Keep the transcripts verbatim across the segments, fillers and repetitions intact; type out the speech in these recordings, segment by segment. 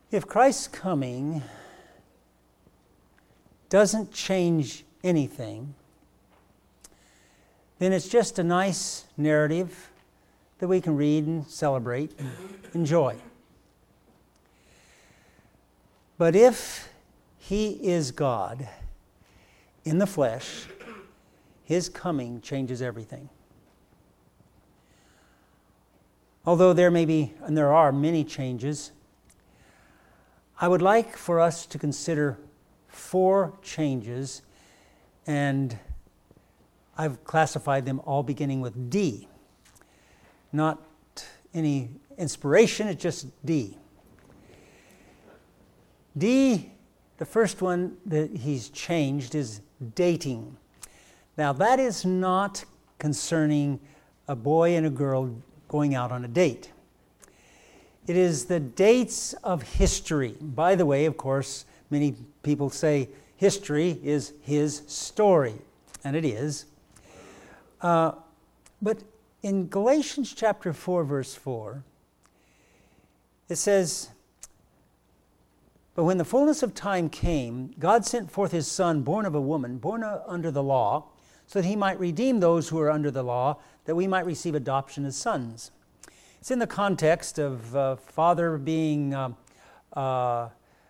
If Christ's coming doesn't change anything, then it's just a nice narrative that we can read and celebrate and enjoy. But if he is God in the flesh, his coming changes everything. Although there may be, and there are many changes, I would like for us to consider four changes, and I've classified them all beginning with D. Not any inspiration, it's just D. D, the first one that he's changed is dating. Now that is not concerning a boy and a girl going out on a date. It is the dates of history. By the way, of course, many people say history is his story, and it is. Uh, but in Galatians chapter four, verse four, it says, "But when the fullness of time came, God sent forth his Son, born of a woman, born under the law, so that he might redeem those who are under the law, that we might receive adoption as sons." It's in the context of uh, father being, uh, uh, uh,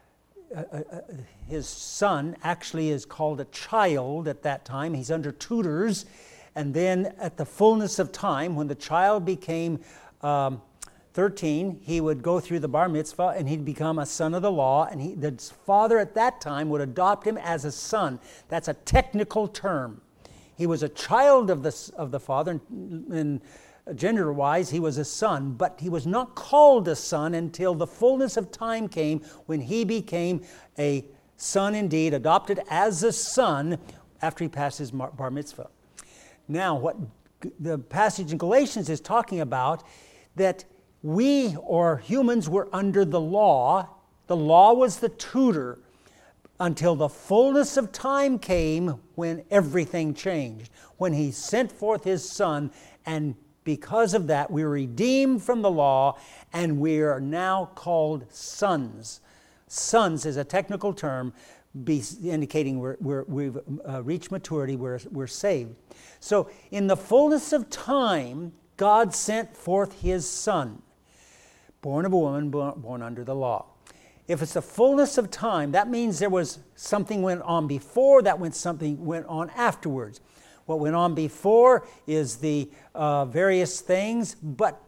uh, his son actually is called a child at that time. He's under tutors. And then at the fullness of time, when the child became um, thirteen, he would go through the bar mitzvah and he'd become a son of the law. And he, the father at that time would adopt him as a son. That's a technical term. He was a child of the, of the father, and, and gender-wise, he was a son, but he was not called a son until the fullness of time came when he became a son indeed, adopted as a son after he passed his bar mitzvah. Now, what the passage in Galatians is talking about, that we or humans were under the law. The law was the tutor until the fullness of time came when everything changed, when he sent forth his Son, and because of that, we were redeemed from the law, and we are now called sons. Sons is a technical term be indicating we're, we're, we've uh, reached maturity, we're, we're saved. So in the fullness of time, God sent forth his Son, born of a woman, born, born under the law. If it's the fullness of time, that means there was something went on before, that went something went on afterwards. What went on before is the uh, various things, but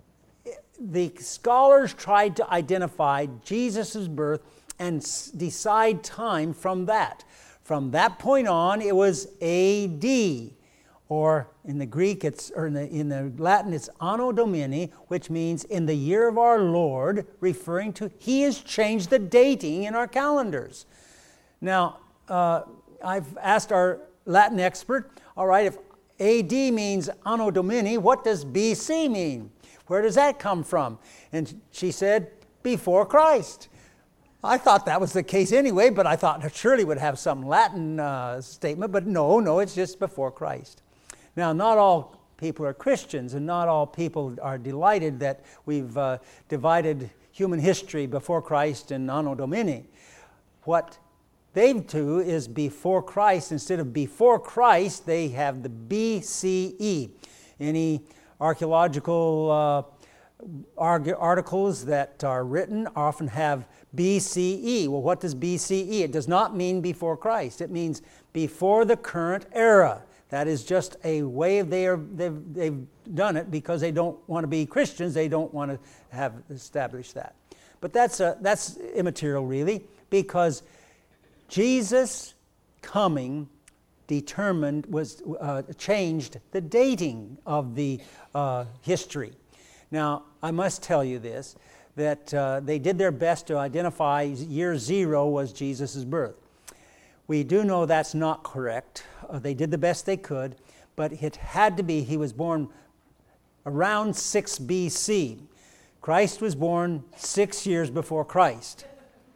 the scholars tried to identify Jesus' birth and s- decide time from that. From that point on, it was A D, or in the Greek, it's or in the, in the Latin, it's Anno Domini, which means in the year of our Lord, referring to He has changed the dating in our calendars. Now, uh, I've asked our Latin expert, all right, if A D means Anno Domini, what does B C mean? Where does that come from? And she said, before Christ. I thought that was the case anyway, but I thought it surely would have some Latin uh, statement, but no, no, it's just before Christ. Now, not all people are Christians, and not all people are delighted that we've uh, divided human history before Christ and Anno Domini. What they do is before Christ. Instead of before Christ, they have the B C E. Any archaeological uh, arg- articles that are written often have B C E. Well, what does B C E? It does not mean before Christ. It means before the current era. That is just a way they are, they've, they've done it because they don't want to be Christians. They don't want to have established that. But that's a, that's immaterial, really, because Jesus coming determined, was uh, changed the dating of the uh, history. Now, I must tell you this, that uh, they did their best to identify year zero was Jesus' birth. We do know that's not correct. Uh, they did the best they could, but it had to be, he was born around six B C. Christ was born six years before Christ.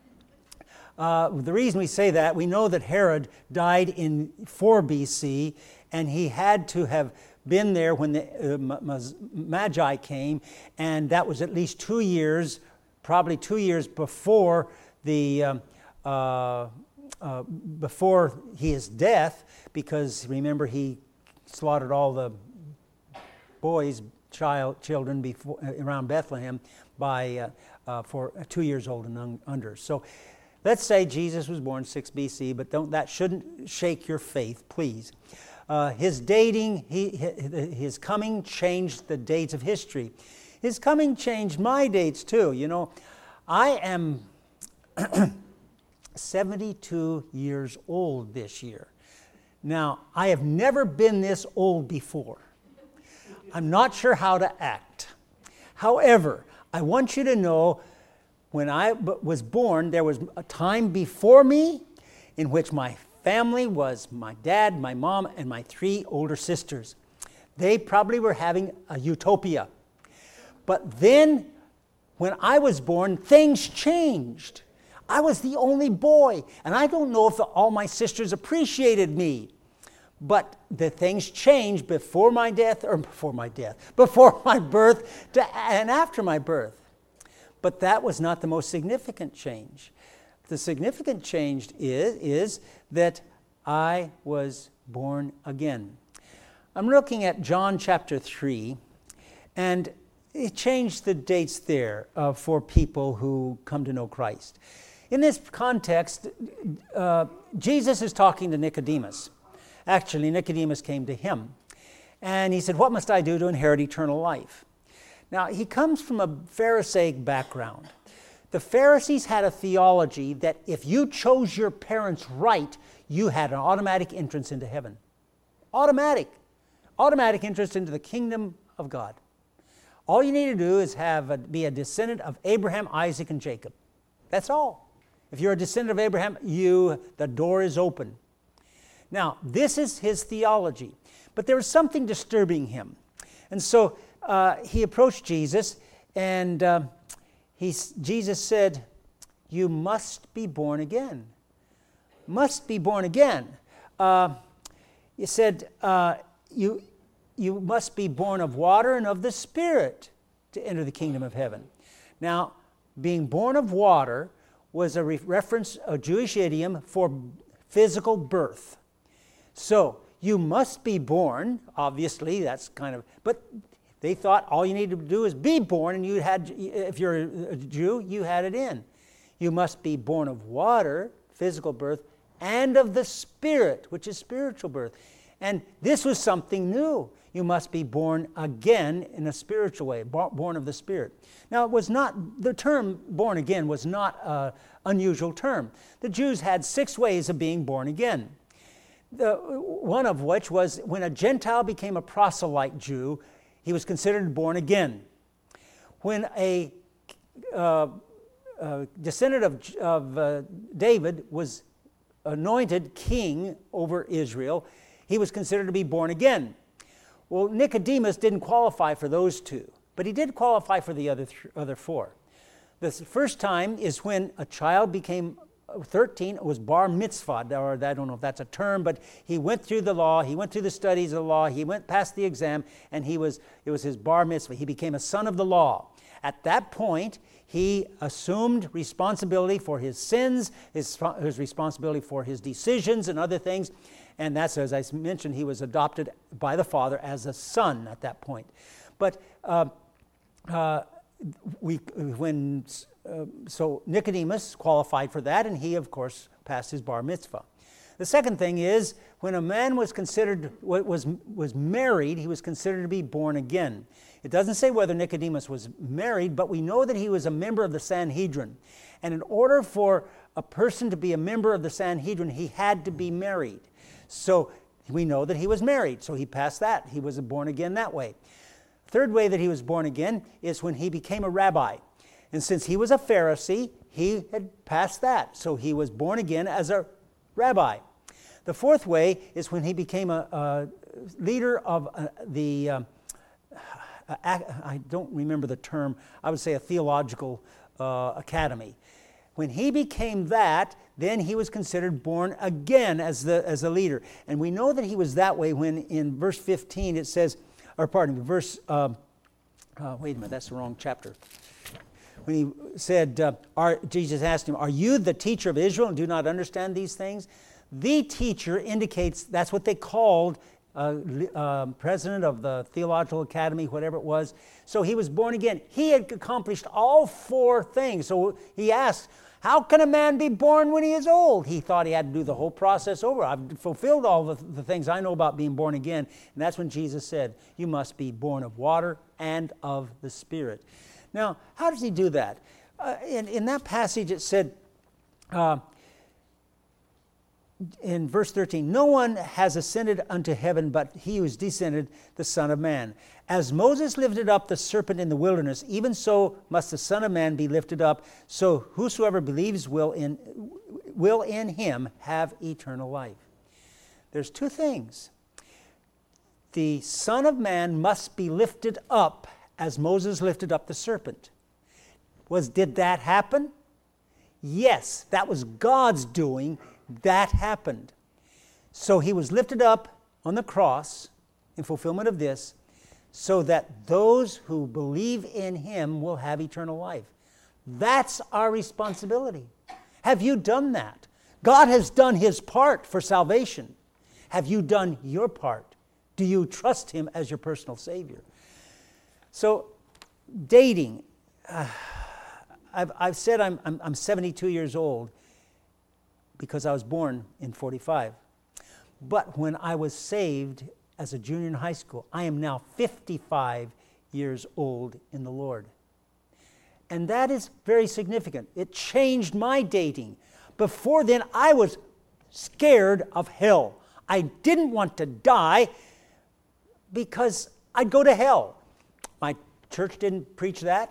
Uh, the reason we say that, we know that Herod died in four B C, and he had to have been there when the uh, Magi came, and that was at least two years probably two years before the um, uh, uh, before his death, because remember he slaughtered all the boys, child, children before around Bethlehem by uh, uh, for two years old and un- under. So let's say Jesus was born six B C, but don't that shouldn't shake your faith, please. Uh, his dating, he, his coming changed the dates of history. His coming changed my dates too. You know, I am seventy-two years old this year. Now, I have never been this old before. I'm not sure how to act. However, I want you to know, when I was born, there was a time before me in which my family was my dad, my mom, and my three older sisters. They probably were having a utopia. But then, when I was born, things changed. I was the only boy, and I don't know if the, all my sisters appreciated me. But the things changed before my death, or before my death, before my birth to, and after my birth. But that was not the most significant change. The significant change is, is that I was born again. I'm looking at John chapter three, and it changed the dates there uh, for people who come to know Christ. In this context, uh, Jesus is talking to Nicodemus. Actually, Nicodemus came to him, and he said, "What must I do to inherit eternal life?" Now, he comes from a Pharisaic background. The Pharisees had a theology that if you chose your parents right, you had an automatic entrance into heaven. Automatic. Automatic entrance into the kingdom of God. All you need to do is have a, be a descendant of Abraham, Isaac, and Jacob. That's all. If you're a descendant of Abraham, you the door is open. Now, this is his theology, but there was something disturbing him. And so uh, he approached Jesus, and uh, he, Jesus said, "You must be born again." Must be born again. Uh, he said, uh, you, you must be born of water and of the Spirit to enter the kingdom of heaven. Now, being born of water was a re- reference, a Jewish idiom for physical birth. So, you must be born, obviously, that's kind of, but they thought all you needed to do is be born, and you had, if you're a Jew, you had it in. You must be born of water, physical birth, and of the Spirit, which is spiritual birth. And this was something new. You must be born again in a spiritual way, born of the Spirit. Now, it was not, the term born again was not an unusual term. The Jews had six ways of being born again. The, one of which was when a Gentile became a proselyte Jew, he was considered born again. When a uh, uh, descendant of, of uh, David was anointed king over Israel, he was considered to be born again. Well, Nicodemus didn't qualify for those two, but he did qualify for the other th- other four. The first time is when a child became thirteen, it was bar mitzvah, or I don't know if that's a term, but he went through the law, he went through the studies of the law, he went past the exam, and he was it was his bar mitzvah. He became a son of the law. At that point, he assumed responsibility for his sins, his, his responsibility for his decisions and other things, and that's, as I mentioned, he was adopted by the Father as a son at that point. But uh, uh, we, when uh, so Nicodemus qualified for that, and he, of course, passed his bar mitzvah. The second thing is, when a man was considered, was, was married, he was considered to be born again. It doesn't say whether Nicodemus was married, but we know that he was a member of the Sanhedrin. And in order for a person to be a member of the Sanhedrin, he had to be married. So we know that he was married, so he passed that. He was born again that way. Third way that he was born again is when he became a rabbi. And since he was a Pharisee, he had passed that. So he was born again as a rabbi. The fourth way is when he became a, a leader of uh, the, uh, I don't remember the term, I would say a theological uh, academy. When he became that, then he was considered born again as the as a leader. And we know that he was that way when in verse fifteen it says, or pardon me, verse, uh, uh, wait a minute, that's the wrong chapter. when he said, uh, are, Jesus asked him, "Are you the teacher of Israel and do not understand these things?" The teacher indicates that's what they called uh, uh, president of the Theological Academy, whatever it was. So he was born again. He had accomplished all four things. So he asked, how can a man be born when he is old? He thought he had to do the whole process over. I've fulfilled all the, the things I know about being born again. And that's when Jesus said, you must be born of water and of the Spirit. Now, how does he do that? Uh, in, in that passage it said, uh, in verse thirteen, no one has ascended unto heaven but he who is descended, the Son of Man. As Moses lifted up the serpent in the wilderness, even so must the Son of Man be lifted up, so whosoever believes will in, will in him have eternal life. There's two things. The Son of Man must be lifted up as Moses lifted up the serpent. Was, did that happen? Yes, that was God's doing. That happened. So he was lifted up on the cross in fulfillment of this, so that those who believe in him will have eternal life. That's our responsibility. Have you done that? God has done his part for salvation. Have you done your part? Do you trust him as your personal Savior? So, dating. Uh, I've, I've said I'm, I'm, I'm seventy-two years old because I was born in forty-five. But when I was saved as a junior in high school, I am now fifty-five years old in the Lord. And that is very significant. It changed my dating. Before then, I was scared of hell. I didn't want to die because I'd go to hell. My church didn't preach that.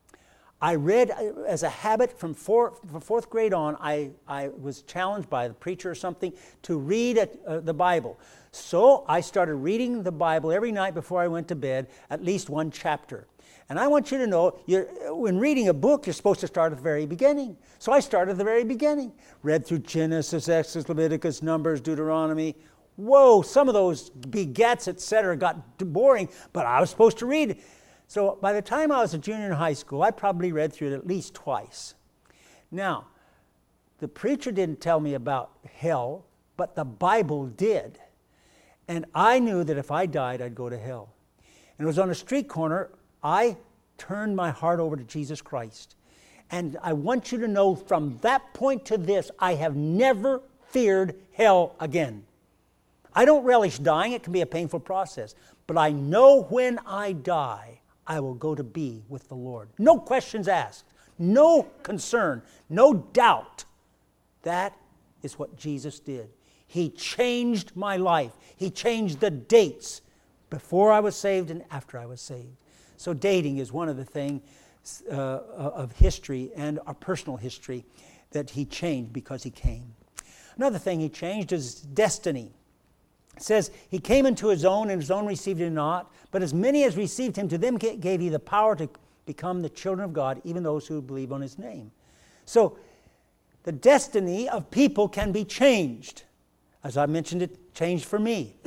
I read as a habit from, four, from fourth grade on, I, I was challenged by the preacher or something to read a, uh, the Bible. So I started reading the Bible every night before I went to bed, at least one chapter. And I want you to know, you're, when reading a book, you're supposed to start at the very beginning. So I started at the very beginning. Read through Genesis, Exodus, Leviticus, Numbers, Deuteronomy. Whoa, some of those begets, et cetera, got boring, but I was supposed to read it. So by the time I was a junior in high school, I probably read through it at least twice. Now, the preacher didn't tell me about hell, but the Bible did. And I knew that if I died, I'd go to hell. And it was on a street corner, I turned my heart over to Jesus Christ. And I want you to know from that point to this, I have never feared hell again. I don't relish dying. It can be a painful process. But I know when I die, I will go to be with the Lord. No questions asked. No concern. No doubt. That is what Jesus did. He changed my life. He changed the dates before I was saved and after I was saved. So dating is one of the things uh, of history and our personal history that he changed because he came. Another thing he changed is destiny. It says, he came into his own, and his own received him not. But as many as received him, to them gave he the power to become the children of God, even those who believe on his name. So, the destiny of people can be changed. As I mentioned, it changed for me.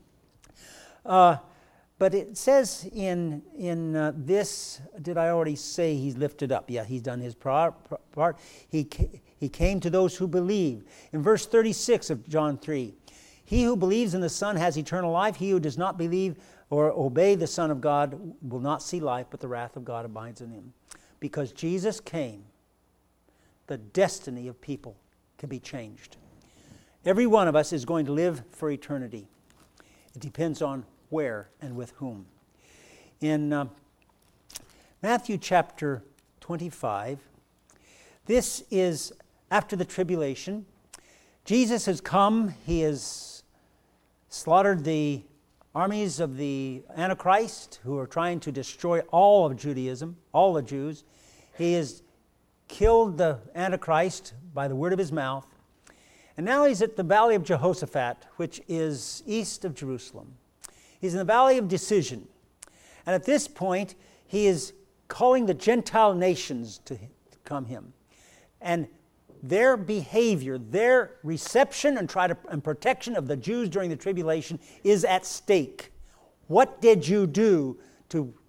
uh, but it says in, in uh, this, did I already say he's lifted up? Yeah, he's done his part. He, he came to those who believe. In verse thirty-six of John three, he who believes in the Son has eternal life. He who does not believe or obey the Son of God will not see life, but the wrath of God abides in him. Because Jesus came, the destiny of people can be changed. Every one of us is going to live for eternity. It depends on where and with whom. In uh, Matthew chapter twenty-five, this is after the tribulation. Jesus has come. He has slaughtered the armies of the Antichrist who are trying to destroy all of Judaism, all the Jews. He has killed the Antichrist by the word of his mouth. And now he's at the valley of Jehoshaphat, which is east of Jerusalem. He's in the valley of decision. And at this point, he is calling the Gentile nations to come him. And their behavior, their reception and try to and protection of the Jews during the tribulation is at stake. What did you do to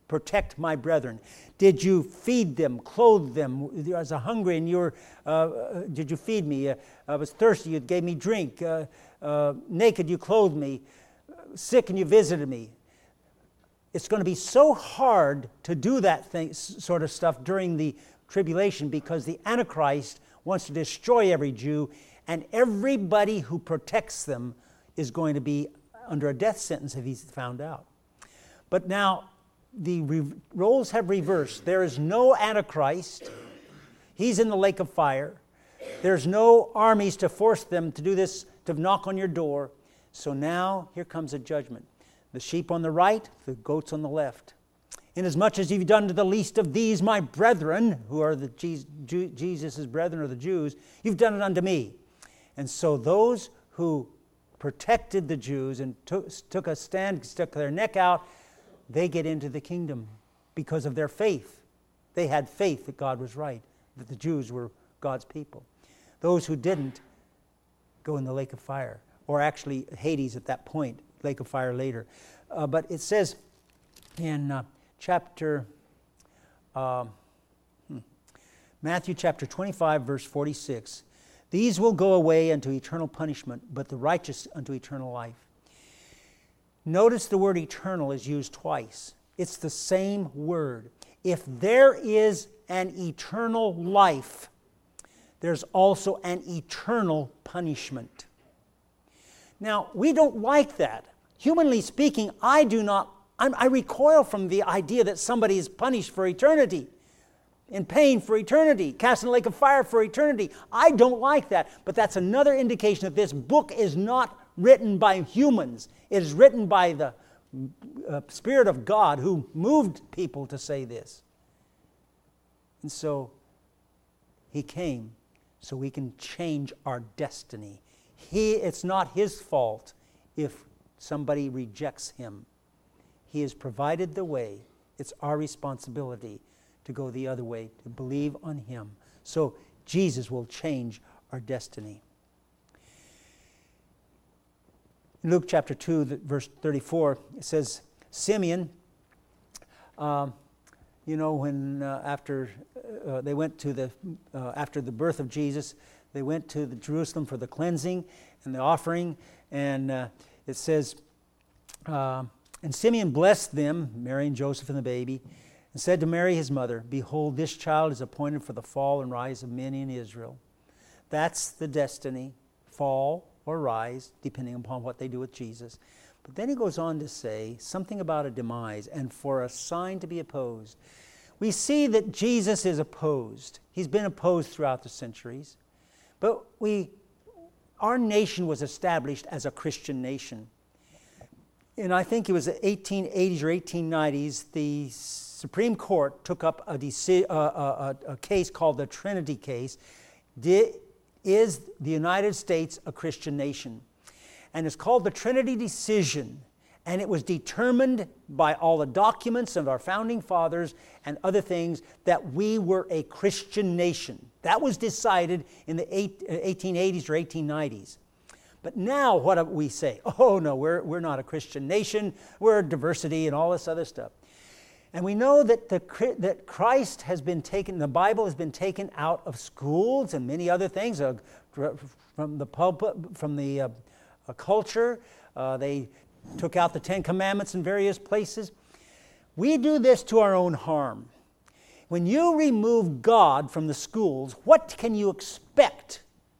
protect my brethren? Did you feed them, clothe them? I was hungry and you were, uh, did you feed me? Uh, I was thirsty, you gave me drink. Uh, uh, naked, you clothed me. Sick, and you visited me. It's going to be so hard to do that thing, sort of stuff during the tribulation, because the Antichrist wants to destroy every Jew, and everybody who protects them is going to be under a death sentence if he's found out. But now the re- roles have reversed. There is no Antichrist. He's in the lake of fire. There's no armies to force them to do this, to knock on your door. So now here comes a judgment. The sheep on the right, the goats on the left. Inasmuch as you've done to the least of these, my brethren, who are the Jesus' brethren or the Jews, you've done it unto me. And so those who protected the Jews and took, took a stand, stuck their neck out, they get into the kingdom because of their faith. They had faith that God was right, that the Jews were God's people. Those who didn't go in the lake of fire, or actually Hades at that point, lake of fire later. Uh, but it says in uh, chapter, uh, hmm, Matthew chapter twenty-five, verse forty-six, these will go away unto eternal punishment, but the righteous unto eternal life. Notice the word eternal is used twice. It's the same word. If there is an eternal life, there's also an eternal punishment. Now, we don't like that. Humanly speaking, I do not, I'm, I recoil from the idea that somebody is punished for eternity, in pain for eternity, cast in the lake of fire for eternity. I don't like that, but that's another indication that this book is not written by humans. It is written by the uh, Spirit of God who moved people to say this. And so, He came so we can change our destiny. He, it's not His fault if somebody rejects Him. He has provided the way. It's our responsibility to go the other way, to believe on Him. So Jesus will change our destiny. In Luke chapter two, verse thirty-four, it says, Simeon, uh, you know, when uh, after uh, they went to the, uh, after the birth of Jesus, they went to the Jerusalem for the cleansing and the offering, and uh, it says, uh, and Simeon blessed them, Mary and Joseph and the baby, and said to Mary his mother, behold, this child is appointed for the fall and rise of many in Israel. That's the destiny, fall or rise, depending upon what they do with Jesus. But then he goes on to say something about a demise, and for a sign to be opposed. We see that Jesus is opposed. He's been opposed throughout the centuries. But we, our nation was established as a Christian nation. And I think it was the eighteen eighties or eighteen nineties, the Supreme Court took up a, deci- uh, a, a, a case called the Trinity case. Di- is the United States a Christian nation? And it's called the Trinity decision. And it was determined by all the documents of our founding fathers and other things that we were a Christian nation. That was decided in the eighteen eighties or eighteen nineties. But now what do we say? Oh no, we're, we're not a Christian nation. We're diversity and all this other stuff. And we know that, the, that Christ has been taken, the Bible has been taken out of schools and many other things, uh, from the pulpit, from the uh, uh, culture. Uh, they took out the Ten Commandments in various places. We do this to our own harm. When you remove God from the schools, what can you expect?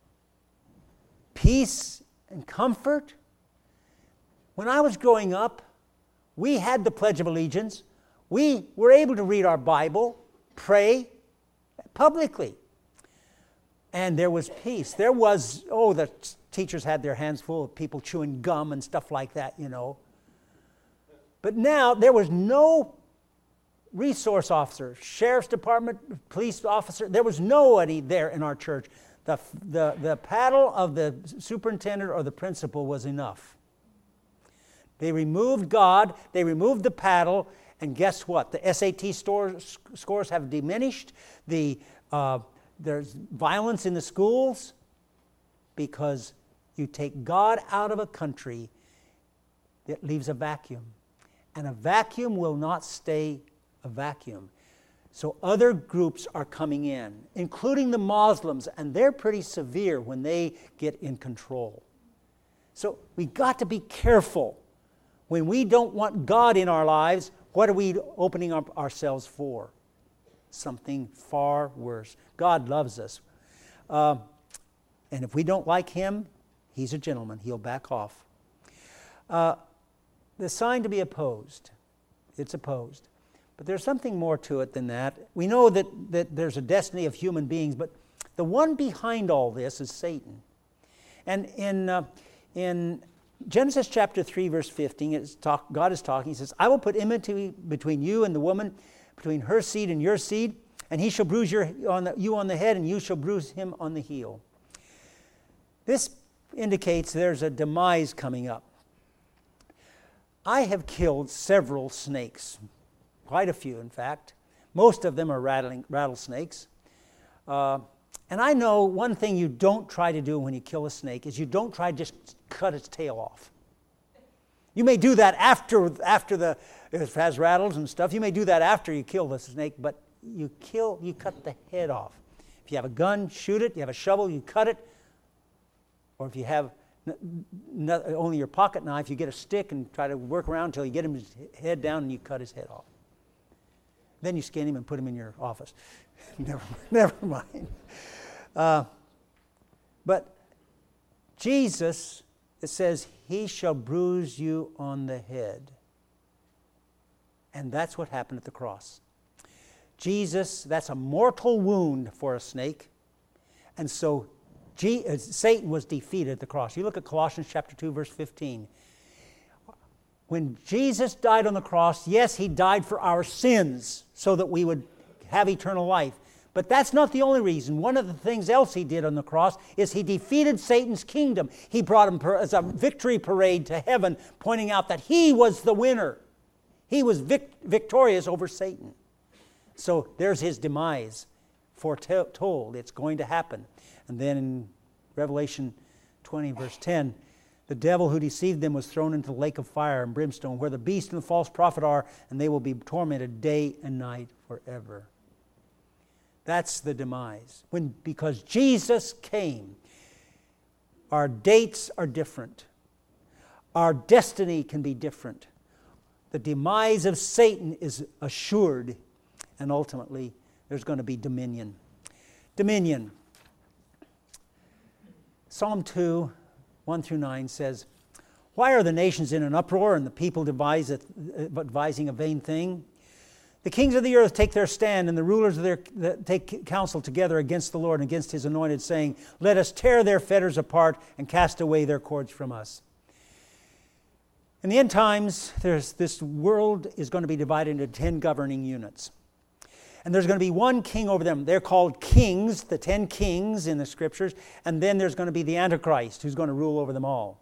Peace and comfort? When I was growing up, we had the Pledge of Allegiance. We were able to read our Bible, pray publicly. And there was peace. There was, oh, the teachers had their hands full of people chewing gum and stuff like that, you know. But now there was no resource officer, sheriff's department, police officer. There was nobody there in our church. The, the, the paddle of the superintendent or the principal was enough. They removed God. They removed the paddle. And guess what? The S A T scores, scores have diminished. The, uh, there's violence in the schools because you take God out of a country, it leaves a vacuum. And a vacuum will not stay a vacuum. So other groups are coming in, including the Muslims, and they're pretty severe when they get in control. So we got to be careful. When we don't want God in our lives, what are we opening up ourselves for? Something far worse. God loves us. Uh, and if we don't like Him, He's a gentleman. He'll back off. Uh, the sign to be opposed. It's opposed. But there's something more to it than that. We know that, that there's a destiny of human beings, but the one behind all this is Satan. And in, uh, in Genesis chapter three, verse fifteen, it's talk, God is talking. He says, I will put enmity between you and the woman, between her seed and your seed, and he shall bruise your, on the, you on the head, and you shall bruise him on the heel. This indicates there's a demise coming up. I have killed several snakes, quite a few in fact. Most of them are rattling, rattlesnakes. Uh, and I know one thing you don't try to do when you kill a snake is you don't try to just cut its tail off. You may do that after, after the, if it has rattles and stuff, you may do that after you kill the snake, but you kill, you cut the head off. If you have a gun, shoot it. You have a shovel, you cut it. Or if you have n- n- only your pocket knife, you get a stick and try to work around until you get his head down and you cut his head off. Then you skin him and put him in your office. never, never mind. Uh, but Jesus, it says, he shall bruise you on the head. And that's what happened at the cross. Jesus, that's a mortal wound for a snake. And so G, uh, Satan was defeated at the cross. You look at Colossians chapter two, verse fifteen. When Jesus died on the cross, yes, he died for our sins so that we would have eternal life. But that's not the only reason. One of the things else he did on the cross is he defeated Satan's kingdom. He brought him as a victory parade to heaven, pointing out that he was the winner. He was vic- victorious over Satan. So there's his demise foretold. It's going to happen. And then in Revelation twenty, verse ten, the devil who deceived them was thrown into the lake of fire and brimstone, where the beast and the false prophet are, and they will be tormented day and night forever. That's the demise. When, because Jesus came, our dates are different. Our destiny can be different. The demise of Satan is assured, and ultimately there's going to be dominion. Dominion. Psalm two, one through nine says, why are the nations in an uproar and the people devise a, devising a vain thing? The kings of the earth take their stand, and the rulers of their take counsel together against the Lord and against his anointed, saying, let us tear their fetters apart and cast away their cords from us. In the end times, there's, this world is going to be divided into ten governing units. And there's going to be one king over them. They're called kings, the ten kings in the scriptures. And then there's going to be the Antichrist who's going to rule over them all.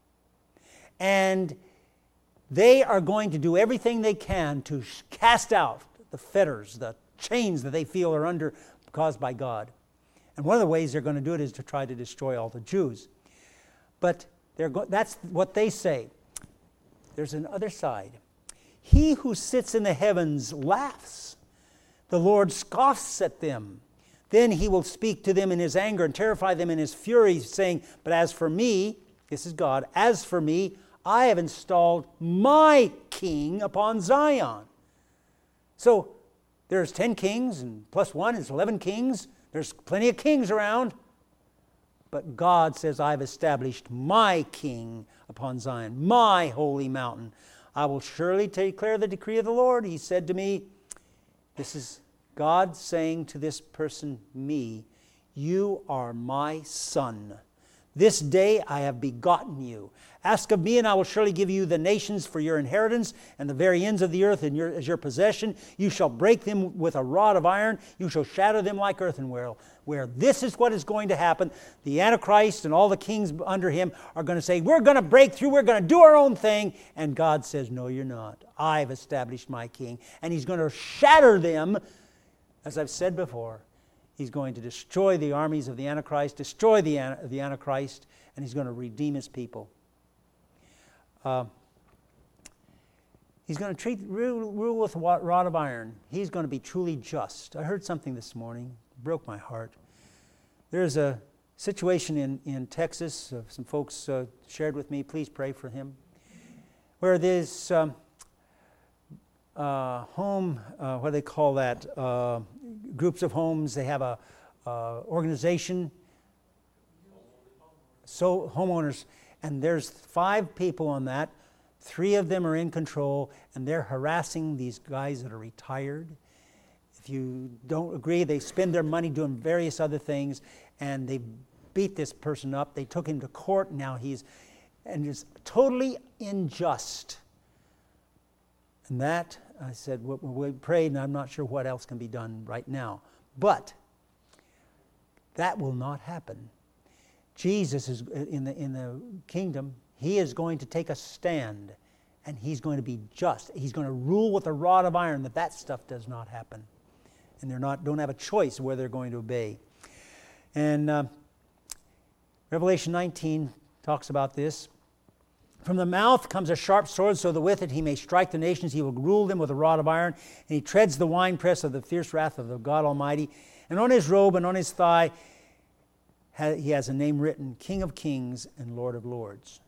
And they are going to do everything they can to cast out the fetters, the chains that they feel are under caused by God. And one of the ways they're going to do it is to try to destroy all the Jews. But they're go- that's what they say. There's an other side. He who sits in the heavens laughs. The Lord scoffs at them. Then he will speak to them in his anger and terrify them in his fury, saying, but as for me, this is God, as for me, I have installed my king upon Zion. So there's ten kings, and plus one is eleven kings. There's plenty of kings around. But God says, I've established my king upon Zion, my holy mountain. I will surely declare the decree of the Lord. He said to me, this is God saying to this person, me, you are my son. This day I have begotten you. Ask of me, and I will surely give you the nations for your inheritance, and the very ends of the earth in your, as your possession. You shall break them with a rod of iron. You shall shatter them like earthenware. Where this is what is going to happen. The Antichrist and all the kings under him are going to say, we're going to break through, we're going to do our own thing. And God says, no, you're not. I've established my king. And he's going to shatter them. As I've said before, he's going to destroy the armies of the Antichrist, destroy the, the Antichrist, and he's going to redeem his people. Uh, He's going to treat rule, rule with a rod of iron. He's going to be truly just. I heard something this morning, broke my heart. There's a situation in, in Texas, uh, some folks uh, shared with me, please pray for him, where there's um, uh, home, uh, what do they call that, uh, groups of homes, they have a uh, organization, so homeowners, and there's five people on that. Three of them are in control, and they're harassing these guys that are retired. If you don't agree, they spend their money doing various other things, and they beat this person up. They took him to court. Now he's, and it's totally unjust. And that, I said, we, we prayed, and I'm not sure what else can be done right now. But that will not happen. Jesus is in the in the kingdom. He is going to take a stand, and he's going to be just. He's going to rule with a rod of iron that that stuff does not happen. And they're not don't have a choice where they're going to obey. And uh, Revelation nineteen talks about this. From the mouth comes a sharp sword, so that with it he may strike the nations. He will rule them with a rod of iron, and he treads the winepress of the fierce wrath of the God Almighty. And on his robe and on his thigh he has a name written, King of Kings and Lord of Lords.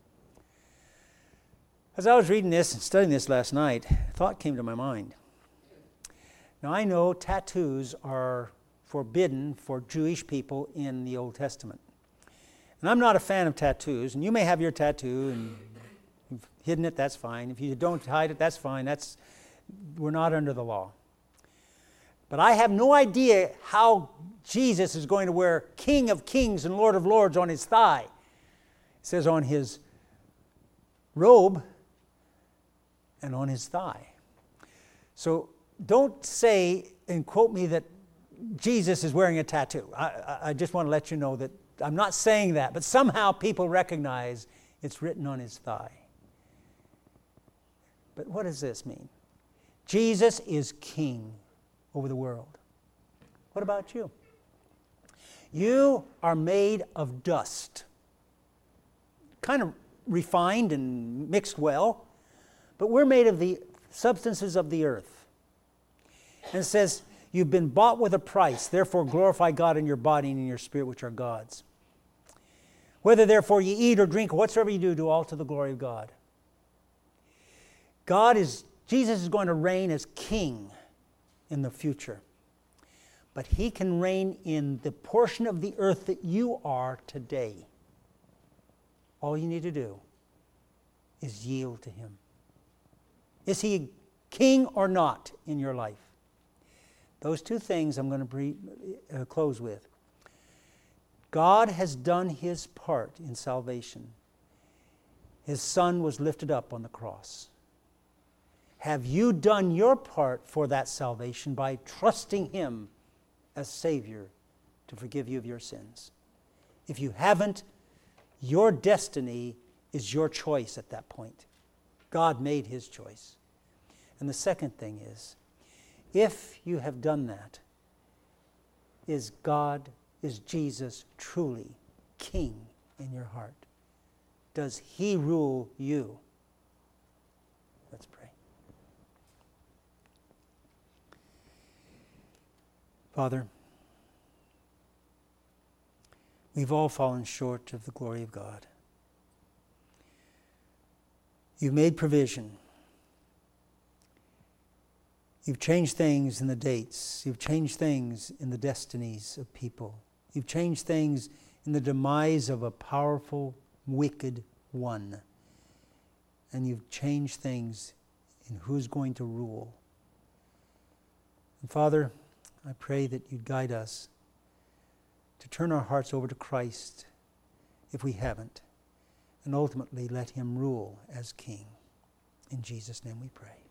As I was reading this and studying this last night, a thought came to my mind. Now I know tattoos are forbidden for Jewish people in the Old Testament. And I'm not a fan of tattoos, and you may have your tattoo and you've hidden it, that's fine. If you don't hide it, that's fine. That's we're not under the law. But I have no idea how Jesus is going to wear King of Kings and Lord of Lords on his thigh. It says on his robe and on his thigh. So don't say and quote me that Jesus is wearing a tattoo. I, I, I just want to let you know that I'm not saying that, but somehow people recognize it's written on his thigh. But what does this mean? Jesus is king over the world. What about you? You are made of dust. Kind of refined and mixed well, but we're made of the substances of the earth. And it says, you've been bought with a price, therefore glorify God in your body and in your spirit, which are God's. Whether therefore you eat or drink, or whatsoever you do, do all to the glory of God. God is, Jesus is going to reign as king in the future. But he can reign in the portion of the earth that you are today. All you need to do is yield to him. Is he king or not in your life? Those two things I'm going to pre- uh, close with. God has done his part in salvation. His son was lifted up on the cross. Have you done your part for that salvation by trusting him as Savior to forgive you of your sins? If you haven't, your destiny is your choice at that point. God made his choice. And the second thing is, if you have done that, is God, is Jesus truly king in your heart? Does he rule you? Let's pray. Father, we've all fallen short of the glory of God. You've made provision. You've changed things in the dates. You've changed things in the destinies of people. You've changed things in the demise of a powerful, wicked one. And you've changed things in who's going to rule. And Father, I pray that you'd guide us to turn our hearts over to Christ if we haven't, and ultimately let him rule as King. In Jesus' name we pray.